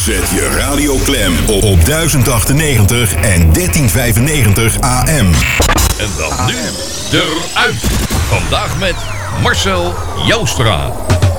Zet je radio klem op 1098 en 1395 AM. En dan nu eruit. Vandaag met Marcel Joustra.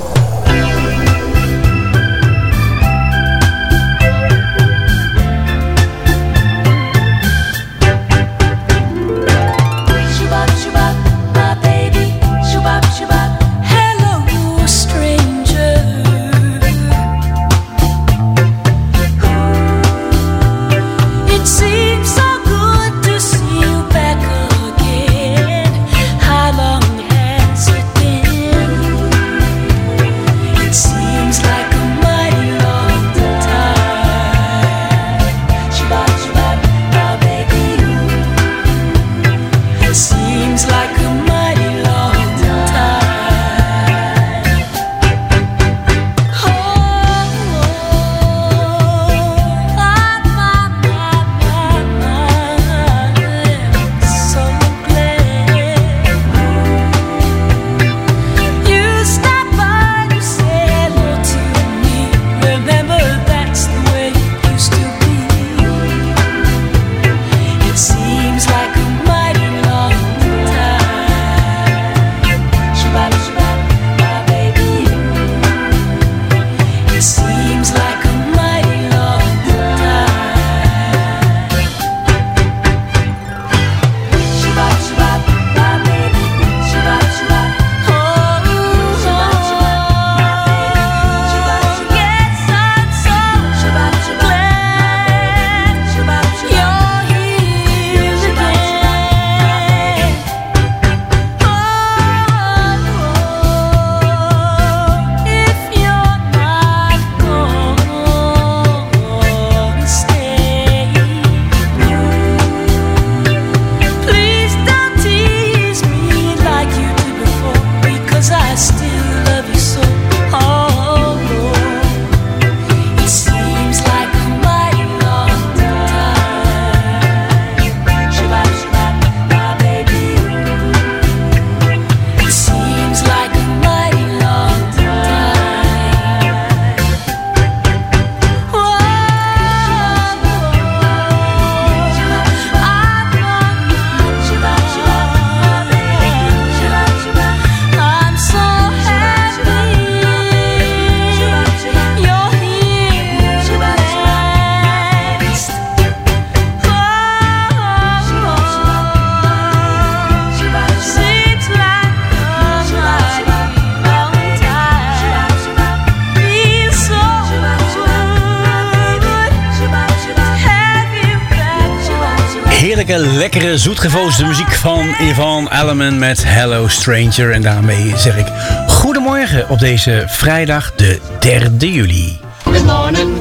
Lekkere, zoetgevoosde muziek van Yvonne Elliman met Hello Stranger. En daarmee zeg ik goedemorgen op deze vrijdag de 3 juli. Good morning,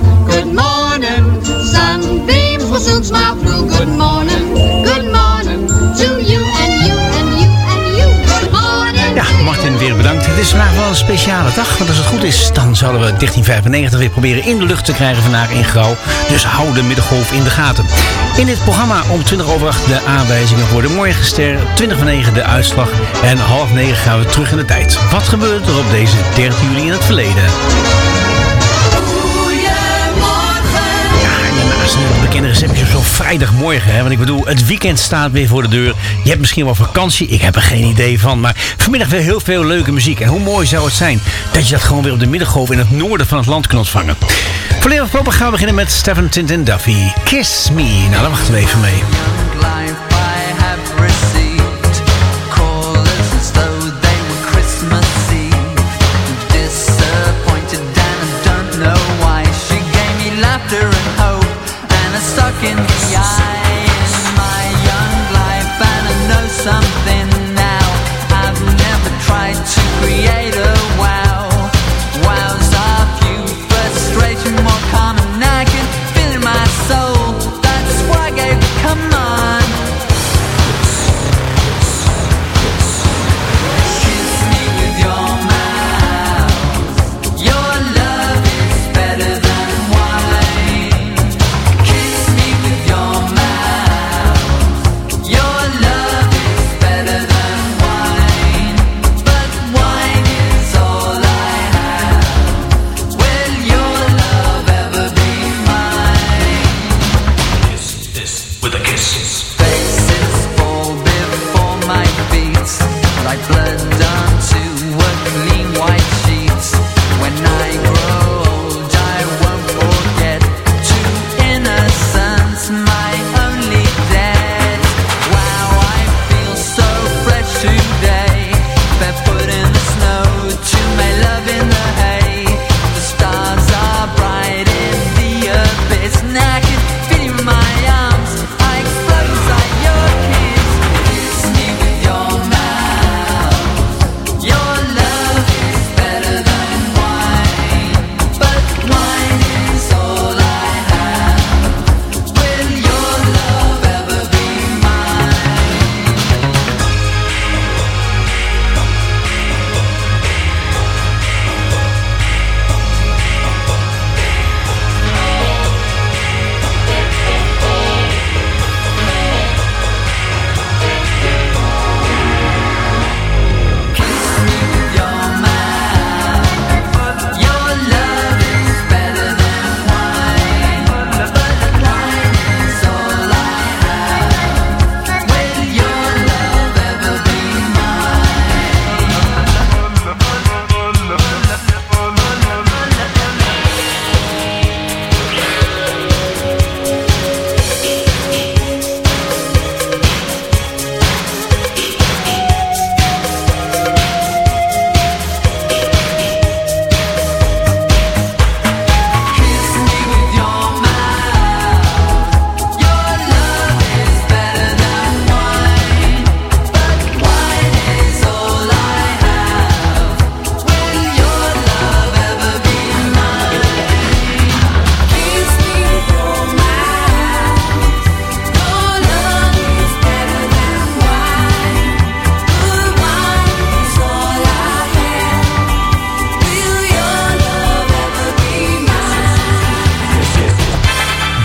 sunbeams will soon smile through. Good morning to you and you and you and you. Good morning. Ja, Martin, weer bedankt. Het is vandaag wel een speciale dag, want als het goed is, dan zouden we 1395 weer proberen in de lucht te krijgen vandaag in Grauw. Dus hou de middengolf in de gaten. In dit programma om 20:08 de aanwijzingen voor de morgenster, 20:09 de uitslag en 8:30 gaan we terug in de tijd. Wat gebeurt er op deze 13 juli in het verleden? De bekende receptjes op zo'n vrijdagmorgen. Hè? Want ik bedoel, het weekend staat weer voor de deur. Je hebt misschien wel vakantie. Ik heb er geen idee van. Maar vanmiddag weer heel veel leuke muziek. En hoe mooi zou het zijn dat je dat gewoon weer op de middengolf in het noorden van het land kunt ontvangen. Volledig voorlopig gaan we beginnen met Stephen Tintin Duffy. Kiss Me. Nou, daar wachten we even mee. Stuck in the eye in my young life, and I know something now. I've never tried to create a wow. Wow's a few frustration more common. I can feel in my soul. That's why I gave come on.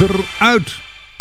eruit.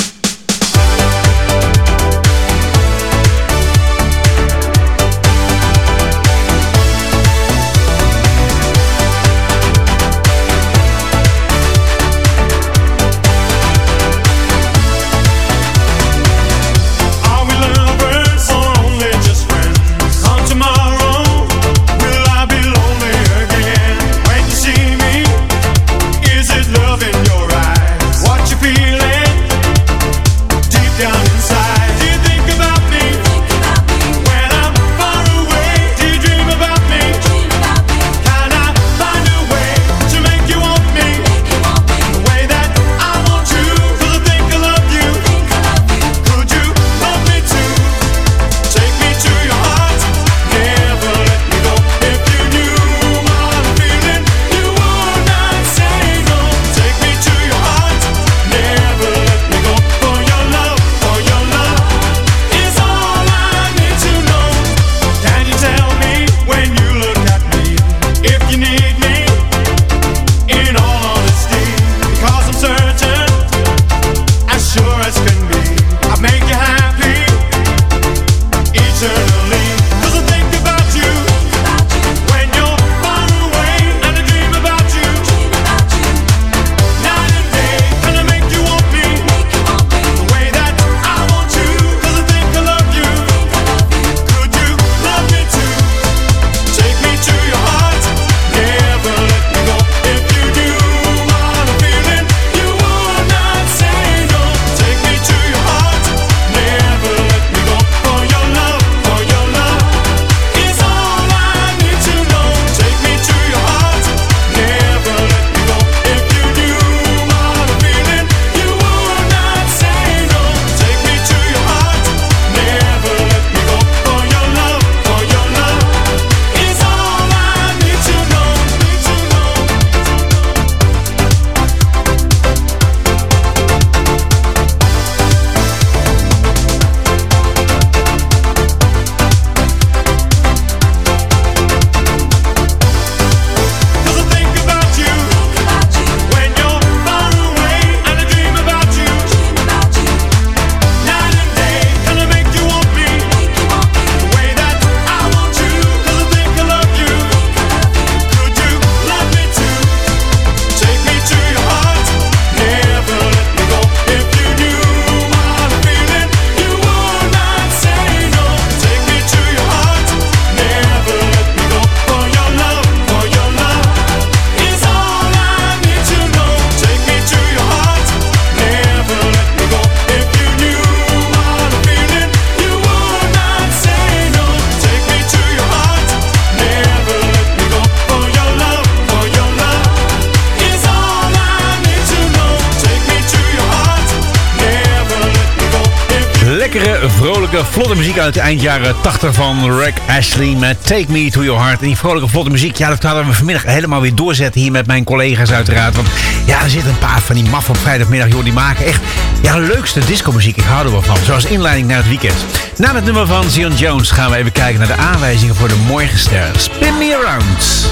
Vrolijke, vlotte muziek uit de eindjaren 80 van Rick Astley met Take Me To Your Heart. En die vrolijke, vlotte muziek, ja, dat gaan we vanmiddag helemaal weer doorzetten hier met mijn collega's uiteraard. Want ja, er zitten een paar van die maf op vrijdagmiddag, joh, die maken echt ja, de leukste discomuziek. Ik hou er wel van, zoals inleiding naar het weekend. Na het nummer van Zion Jones gaan we even kijken naar de aanwijzingen voor de morgenster. Spin Me Around.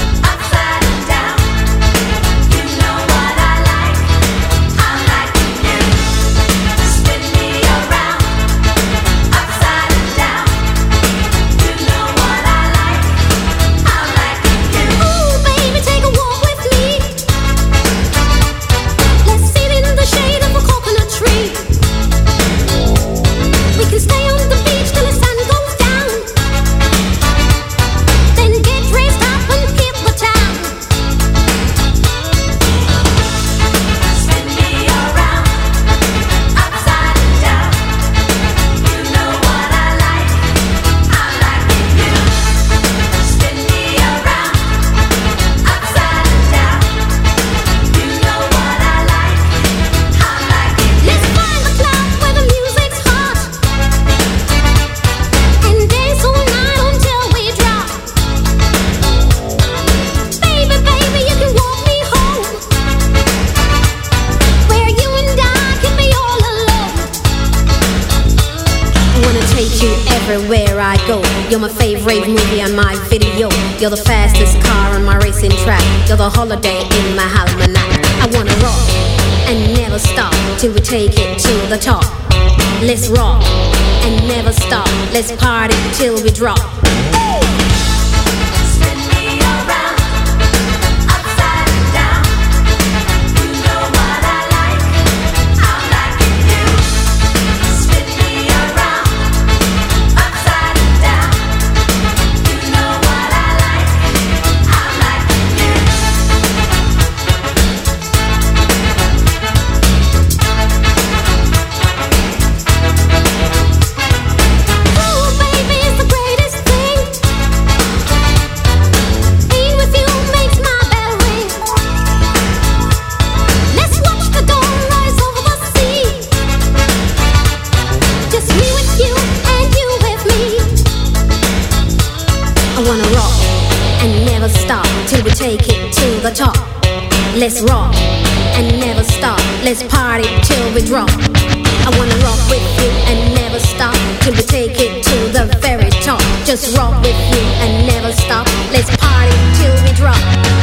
Everywhere I go, you're my favorite movie on my video. You're the fastest car on my racing track. You're the holiday in my almanac. I wanna rock and never never stop till we take it to the top. Let's rock and never stop. Let's party till we drop. Let's rock and never stop. Let's party till we drop. I wanna rock with you and never stop till we take it to the very top. Just rock with you and never stop. Let's party till we drop.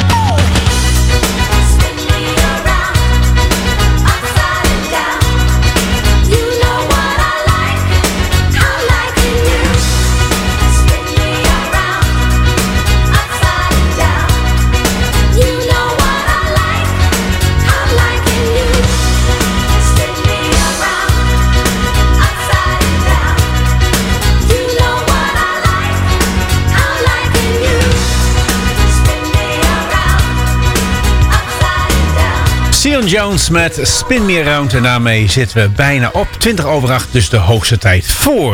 Sion Jones met Spin Me Around. En daarmee zitten we bijna op 20:08. Dus de hoogste tijd voor...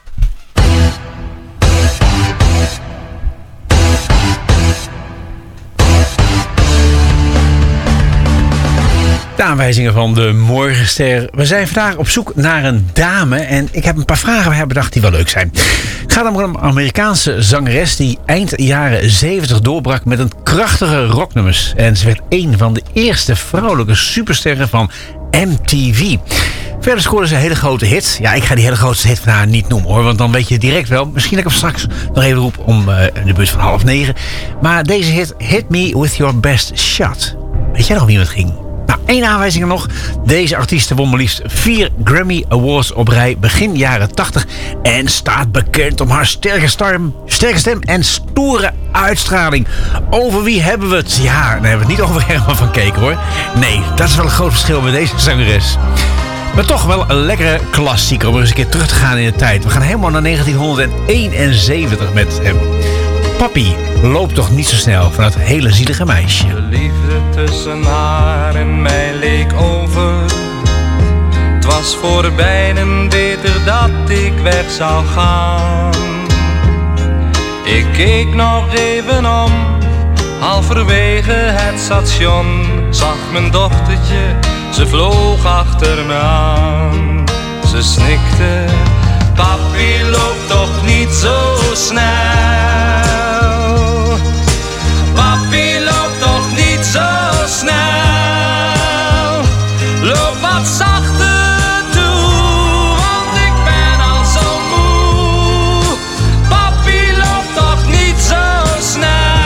de aanwijzingen van de Morgenster. We zijn vandaag op zoek naar een dame. En ik heb een paar vragen bij bedacht die wel leuk zijn. Het gaat om een Amerikaanse zangeres die eind jaren 70 doorbrak met een krachtige rocknummers. En ze werd een van de eerste vrouwelijke supersterren van MTV. Verder scoorde ze hele grote hits. Ja, ik ga die hele grootste hit van haar niet noemen hoor. Want dan weet je direct wel. Misschien dat ik hem straks nog even roep om de bus van 8:30. Maar deze hit, Hit Me With Your Best Shot. Weet jij nog wie het ging? Nou, 1 aanwijzing nog. Deze artiest won maar liefst 4 Grammy Awards op rij begin jaren 80. En staat bekend om haar sterke stem en stoere uitstraling. Over wie hebben we het? Ja, dan hebben we het niet over Herman van Keken hoor. Nee, dat is wel een groot verschil met deze zangeres. Maar toch wel een lekkere klassieker om eens een keer terug te gaan in de tijd. We gaan helemaal naar 1971 met hem. Papi, loop toch niet zo snel van het hele zielige meisje. De liefde tussen haar en mij leek over. Het was voor beiden beter dat ik weg zou gaan. Ik keek nog even om, halverwege het station. Zag mijn dochtertje, ze vloog achter me aan. Ze snikte, papi loop toch niet zo snel. Papi, loop toch niet zo snel. Loop wat zachter toe, want ik ben al zo moe. Papi, loop toch niet zo snel.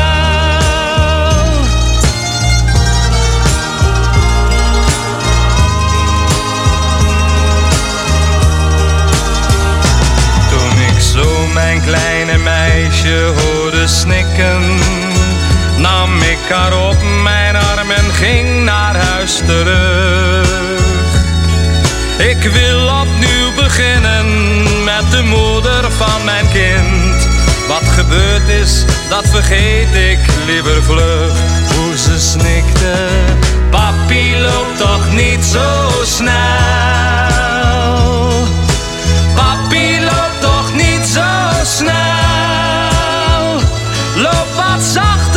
Toen ik zo mijn kleine meisje hoorde snikken, nam ik haar op mijn arm en ging naar huis terug. Ik wil opnieuw beginnen met de moeder van mijn kind. Wat gebeurd is, dat vergeet ik liever vlug. Hoe ze snikte, papi loop toch niet zo snel. Papi loop toch niet zo snel. Loop wat zachter.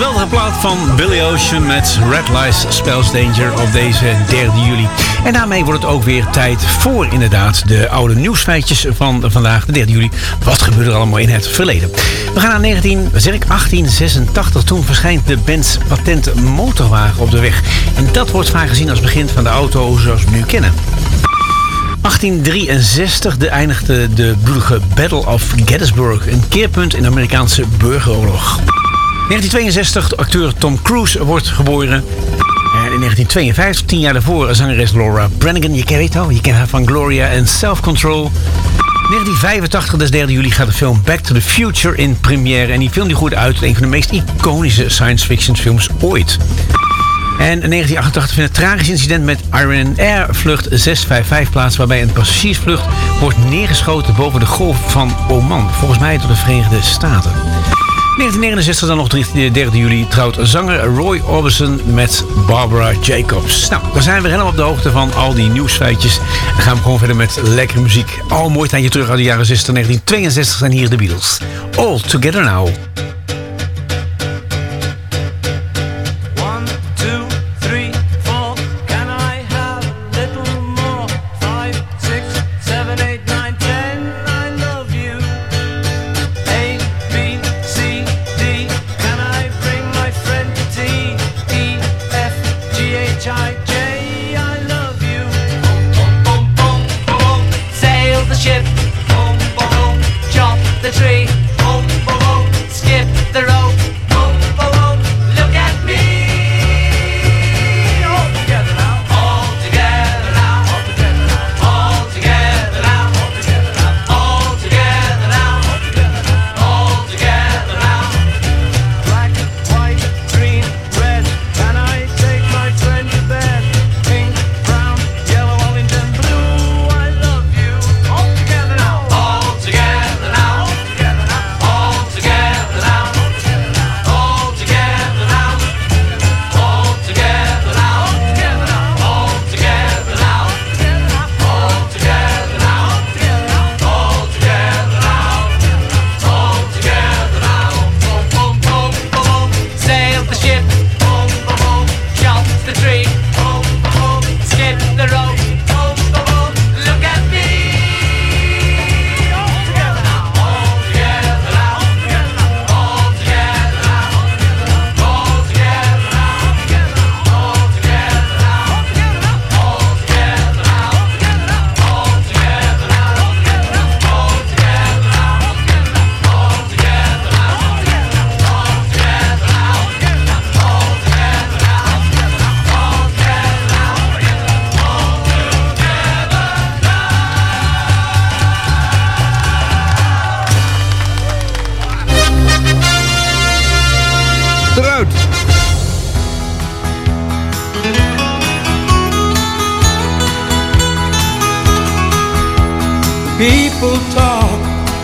Geweldige plaat van Billy Ocean met Red Lights Spells Danger op deze 3 juli. En daarmee wordt het ook weer tijd voor inderdaad de oude nieuwsfeitjes van vandaag, de 3 juli. Wat gebeurde er allemaal in het verleden? We gaan naar 1886. Toen verschijnt de Benz patent motorwagen op de weg. En dat wordt vaak gezien als begin van de auto zoals we nu kennen. 1863 eindigde de bloedige Battle of Gettysburg, een keerpunt in de Amerikaanse burgeroorlog. 1962, de acteur Tom Cruise wordt geboren. En in 1952, 10 jaar daarvoor, zangeres Laura Branigan. Je kent haar van Gloria en Self Control. 1985, dus 3 juli, gaat de film Back to the Future in première. En die film die groeit uit een van de meest iconische science fiction films ooit. En in 1988 vindt een tragisch incident met Iran Air vlucht 655 plaats, waarbij een passagiersvlucht wordt neergeschoten boven de golf van Oman. Volgens mij door de Verenigde Staten. 1969 dan nog 3 juli trouwt zanger Roy Orbison met Barbara Jacobs. Nou, dan zijn we helemaal op de hoogte van al die nieuwsfeitjes. Dan gaan we gewoon verder met lekkere muziek. Al een mooi tijdje terug uit de jaren 60. 1962 zijn hier de Beatles. All Together Now. People talk,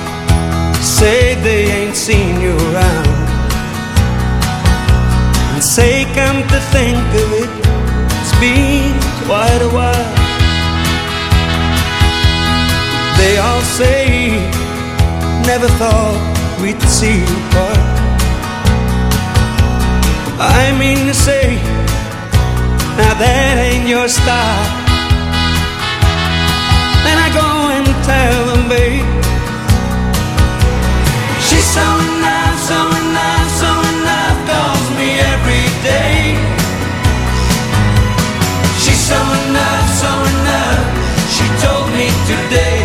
say they ain't seen you around, and say, come to think of it, it's been quite a while. They all say, never thought we'd see you part. I mean to say, now that ain't your style. Then I go and tell them, babe, she's so in love, so in love, so in love, calls me every day. She's so in love, she told me today.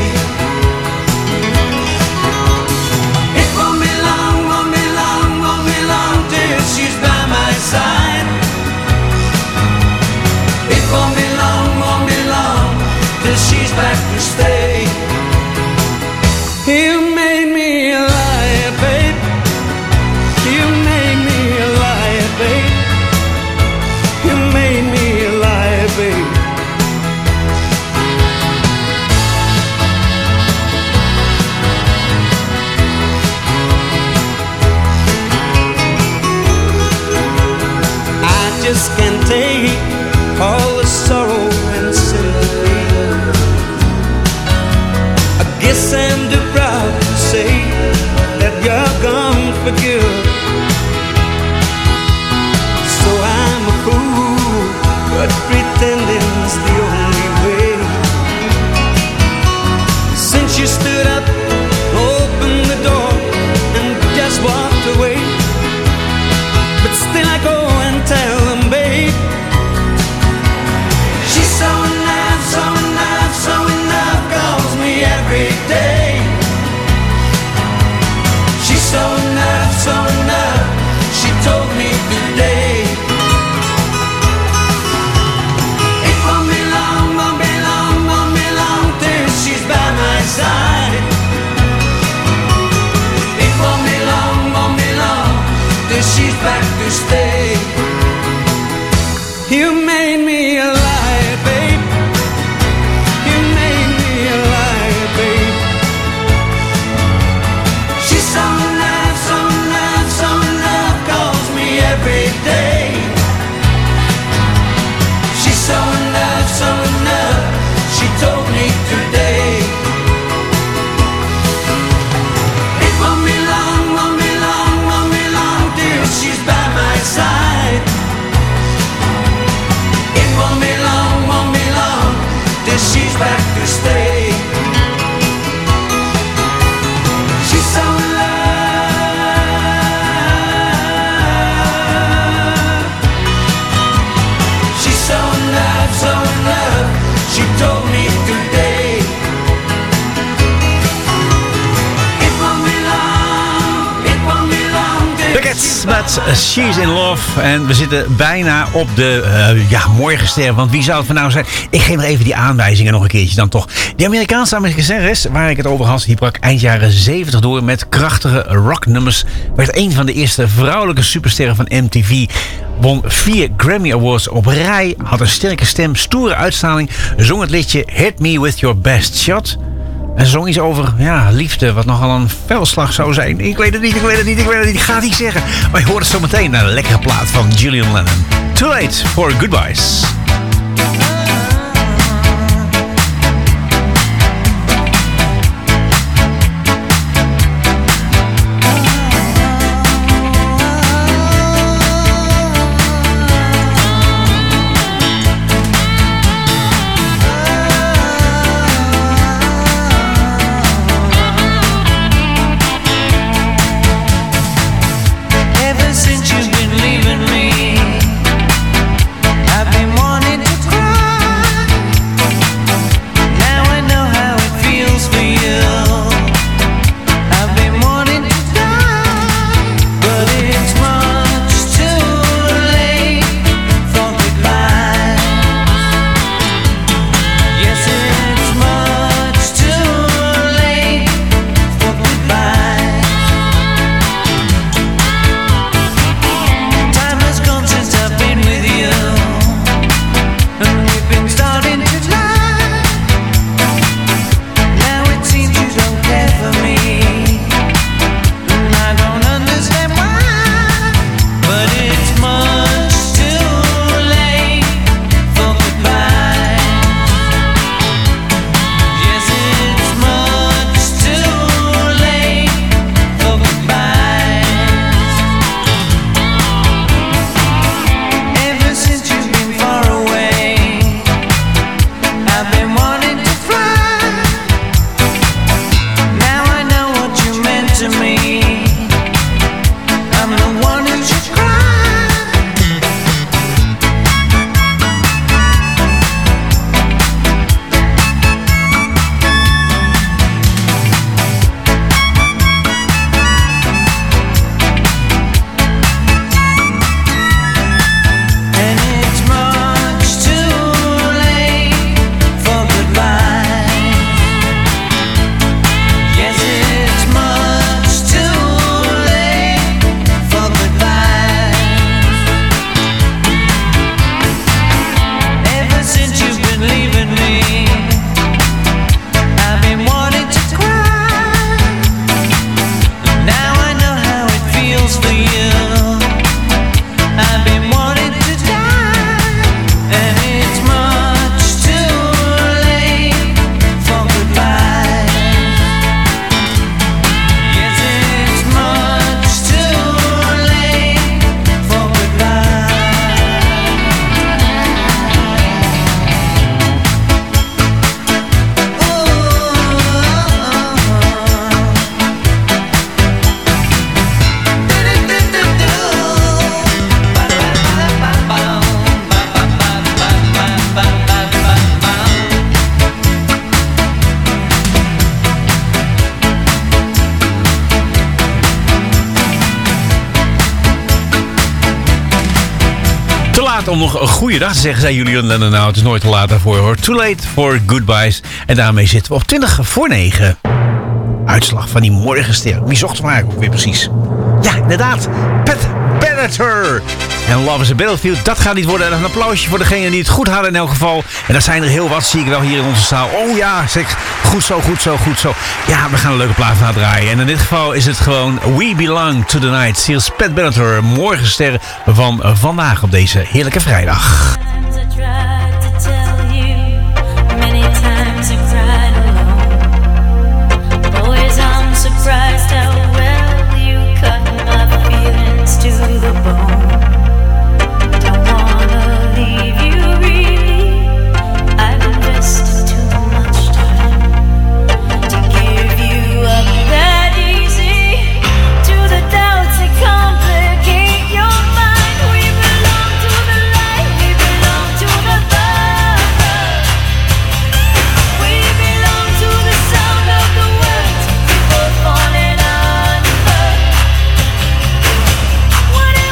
It won't be long, won't be long, won't be long till she's by my side. It won't be long, won't be long till she's back to stay. You made me a liar, babe. You made me a liar, babe. You made me a liar, babe. I just can't take all the sorrow and sympathy. I guess I'm too proud to say that you're gone for good. met She's in Love. En we zitten bijna op de morgenster. Want wie zou het van nou zijn? Ik geef nog even die aanwijzingen nog een keertje dan toch. Die Amerikaanse zangeres waar ik het over had, die brak eind jaren 70 door met krachtige rocknummers. Werd een van de eerste vrouwelijke supersterren van MTV. Won 4 Grammy Awards op rij. Had een sterke stem, stoere uitstraling. Zong het liedje Hit Me With Your Best Shot. En ze zong iets over liefde, wat nogal een veldslag zou zijn. Ik weet het niet. Ik ga het niet zeggen. Maar je hoort het zo meteen naar een lekkere plaat van Julian Lennon. Too Late for Goodbyes. Om nog een goede dag te zeggen, zei Julian Lennon. Nou, het is nooit te laat daarvoor hoor. Too Late for Goodbyes. En daarmee zitten we op 20 voor 9. Uitslag van die morgenster. Wie zocht hem eigenlijk ook weer precies? Ja, inderdaad. Pat Benatar. En Love is a Battlefield. Dat gaat niet worden. En een applausje voor degenen die het goed hadden in elk geval. En dat zijn er heel wat, zie ik wel hier in onze zaal. Oh ja, zeg. Goed zo. Ja, we gaan een leuke plaat naar draaien. En in dit geval is het gewoon We Belong to the Night. Seals Pat Benatar. Morgenster van vandaag op deze heerlijke vrijdag. Whatever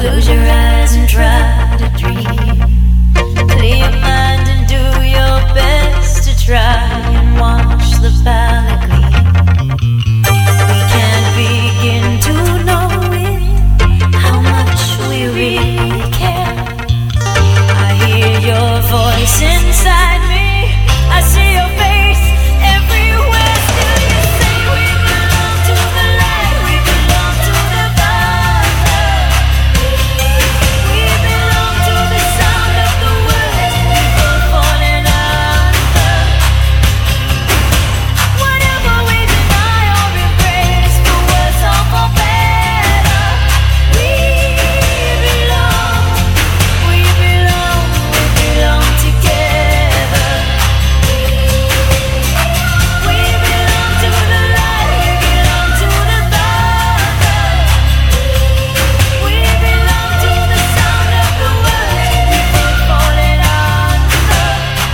Close your eyes and try to dream. Clear your mind and do your best to try and watch the palette gleam. We can't begin to know it, how much we really care. I hear your voice inside me, I see your face everywhere. Still you say we belong to the light, we belong to the Father. We belong to the sound of the words we both falling under. Whatever we deny or embrace, for worse or for better, we belong together. We belong to the light, we belong to the Father. We belong to the sound of the words we both falling under.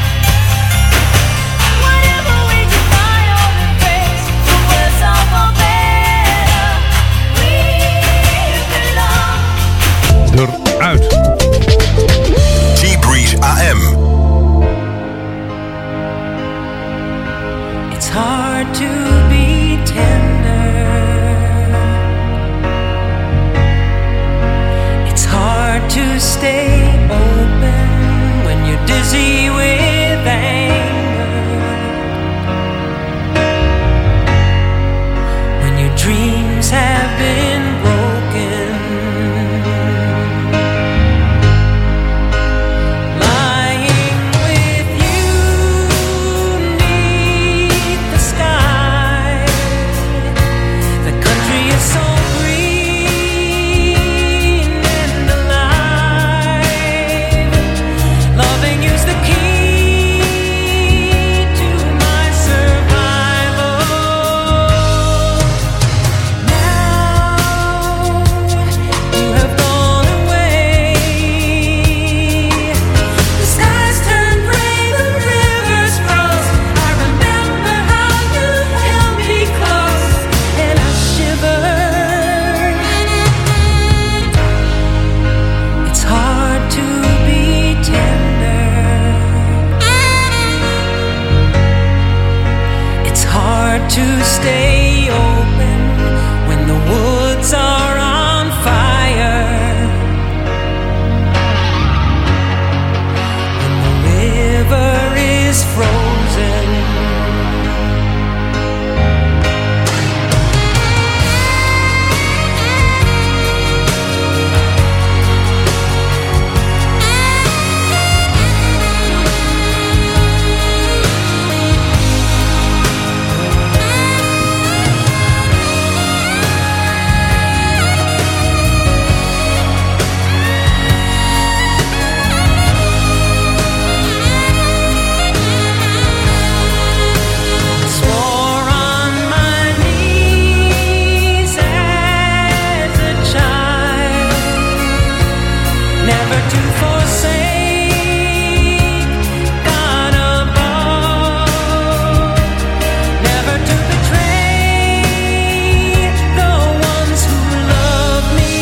Whatever we deny or embrace, for worse or for better, we belong. Eruit. T-Breeze AM. It's hard to be tender. It's hard to stay open when you're dizzy with anger. When your dreams have been broken. Lying with you 'neath the sky, the country is so green and alive. Loving you's the key to my survival. Now you have gone away. The skies turn gray, the rivers froze. I remember how you held me close, and I shivered. It's hard to be tender. It's hard to stay open when the woods are on fire. When the river is frozen. Swore on my knees as a child, never to forsake God above, never to betray the ones who love me.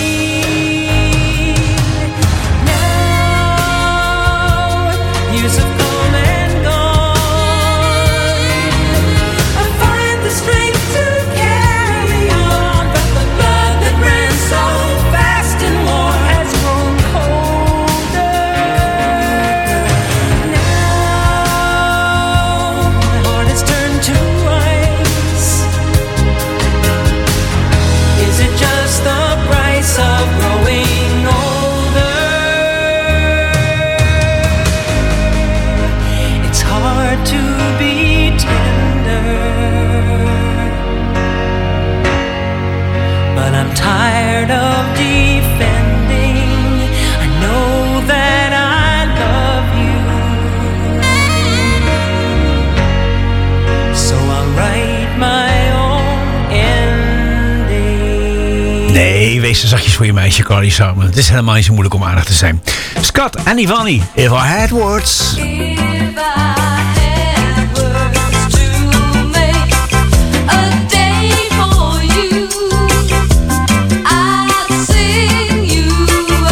Now years have come and gone. I find the strength to carry on, but the blood that ran so fast in war has grown colder. Now my heart has turned to ice. Is it just the price of growing older? It's hard to be tender, but I'm tired of defending. I know that I love you, so I'll write my own ending. Nee, wees er zachtjes voor je meisje, Carly Simon. Het is helemaal niet zo moeilijk om aardig te zijn. Scott en Ivani, If I Had Words. If I had words to make a day for you, I'd sing you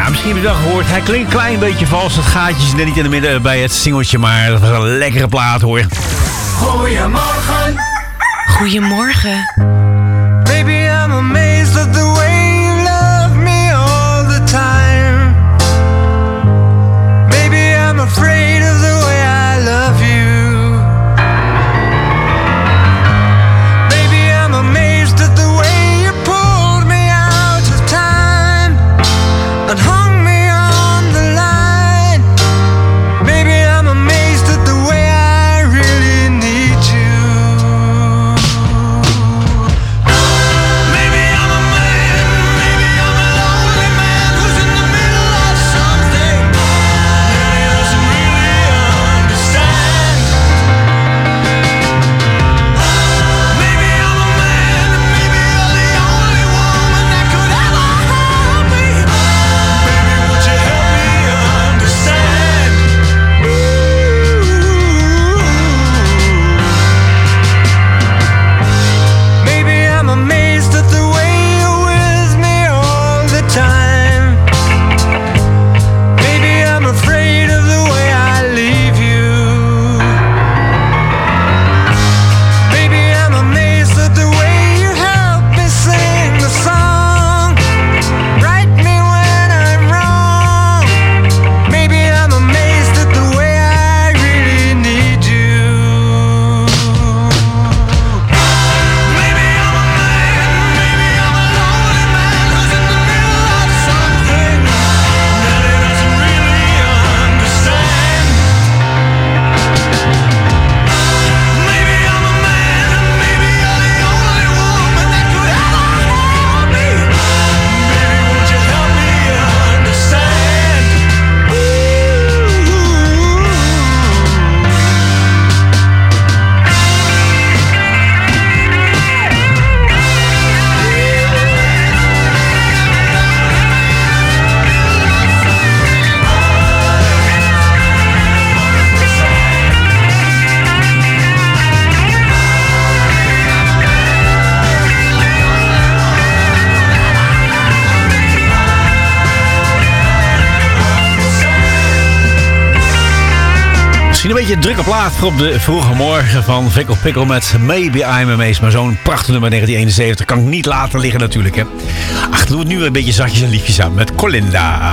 Ja, misschien heb je het wel gehoord. Hij klinkt een klein beetje vals. Het gaatje is net niet in de midden bij het singeltje, maar dat was een lekkere plaat hoor. Goedemorgen. Goedemorgen. Baby, I'm amazed at the way you love me all the time. Baby, I'm afraid of the way I love you. Baby, I'm amazed at the way you pulled me out of time and hung me on the line. Baby, I'm amazed at the way I really need you. Maybe I'm a man, maybe I'm a lonely man who's in the middle of something that he doesn't really understand. Maybe I'm a man, and maybe you're the only woman that could ever help me. Baby, would you help me understand? Maybe I'm amazed at the way you're with me all the time. Maybe I'm afraid of the way I leave you. Maybe I'm amazed at the way you help me sing the song, right me when I'm wrong. Maybe I'm amazed at the way I really need you. Maybe I'm a man, maybe I'm a lonely man who's in the middle of something that he doesn't really understand. Maybe I'm a man, and maybe you're the only woman that could ever help me. Baby, won't you help me understand? Misschien een beetje een drukke plaat voor op de vroege morgen van Vikkel Pikkel met Maybe I'm Amazed. Maar zo'n prachtig nummer 1971 kan ik niet laten liggen natuurlijk. Hè. Ach, doe het nu een beetje zachtjes en liefjes aan met Colinda.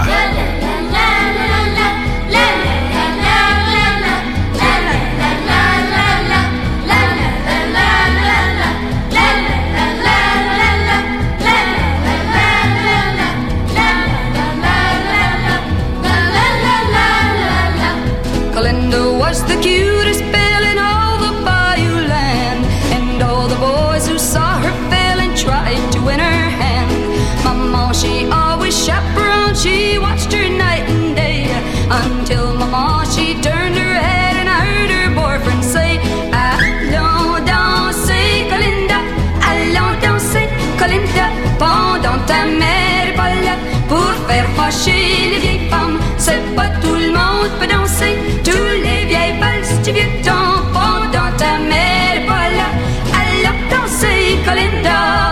Colinda was the cutest belle in all the Bayou land, and all the boys who saw her fell and tried to win her hand. Mama, she always chaperoned, she watched her night and day, until Mama, she turned her head and I heard her boyfriend say, allons danser, Colinda, allons danser, Colinda, pendant ta mère est pas là pour faire fâcher les vieilles femmes. C'est pas tout le monde peut danser, tous les vieilles valses du vieux temps, pendant ta mère est pas là, allons danser, Colinda.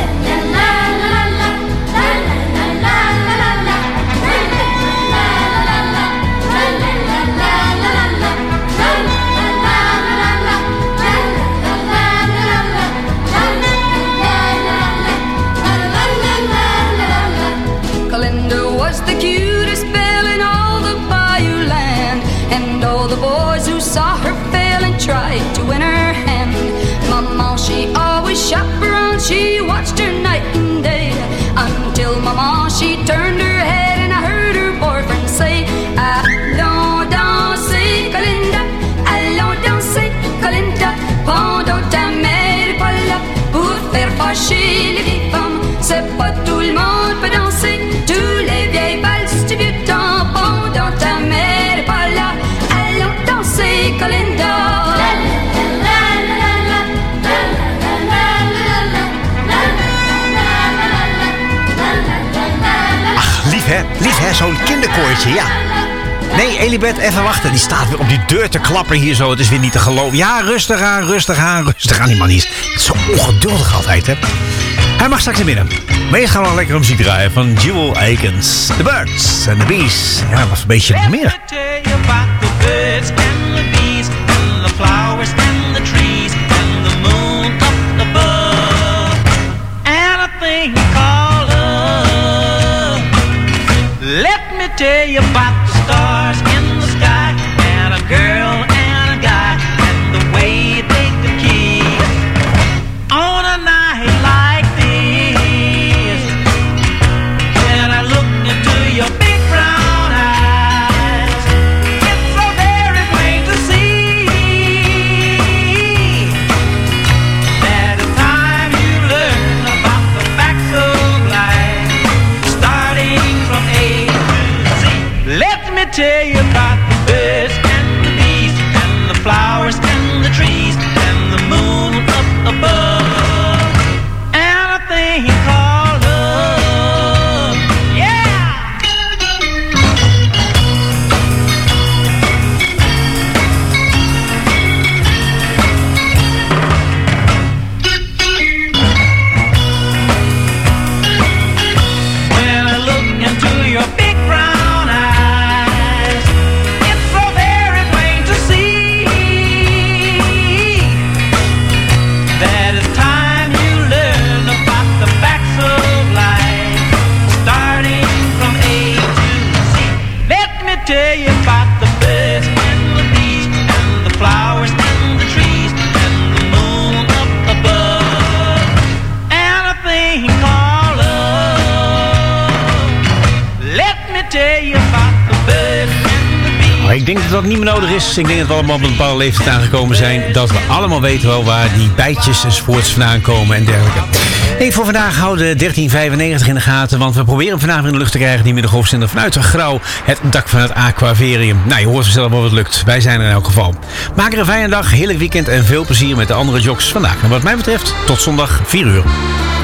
Colinda was the cutest belle in all the Bayou land, and all the boys who saw her fell and tried to win her hand. Mama, she always chaperoned, she watched her night and day, until Mama, she turned her head and I heard her boyfriend say, allons danser, Colinda, allons danser, Colinda, pendant ta mère est pas là pour faire fâcher les vieilles femmes. C'est pas tout le monde peut danser, tous les vieilles valses du vieux temps, pendant ta mère est pas là, allons danser, Colinda. Lief hè, zo'n kinderkoortje, ja. Nee, Elibeth, even wachten. Die staat weer op die deur te klapperen hier zo. Het is weer niet te geloven. Ja, rustig aan, rustig aan, rustig aan. Die man is zo ongeduldig altijd, hè. Hij mag straks naar binnen. Maar eerst gaan we lekkere muziek draaien van Jewel Akins. The Birds and the Bees. Ja, dat was een beetje meer. Flowers and the trees and the moon up above and a thing called love. Let me tell you about the stars in the sky and a girl and a guy and the way they could kiss on a night like this. When I look into your big brown eyes, it's so very plain to see. Tell you about the birds and the bees and the flowers and the trees and the moon up above and a thing called love. Yeah! When I look into your big brown eyes, that it's time you learn about the facts of life, starting from A to Z. Let me tell you about the birds and the bees and the flowers and the trees and the moon up above and a thing called love. Let me tell you about the birds and the bees. Ik denk dat dat niet meer nodig is. Ik denk dat we allemaal op een bepaalde leeftijd aangekomen zijn. Dat we allemaal weten wel waar die bijtjes enzovoorts vandaan komen en dergelijke. Nee, voor vandaag houden 1395 in de gaten. Want we proberen vandaag in de lucht te krijgen die middengolfzender vanuit Grauw. Het dak van het Aquavarium. Nou, je hoort vanzelf wel wat het lukt. Wij zijn er in elk geval. Maak er een fijne dag, heerlijk weekend en veel plezier met de andere jocks vandaag. En wat mij betreft, tot zondag 4 uur.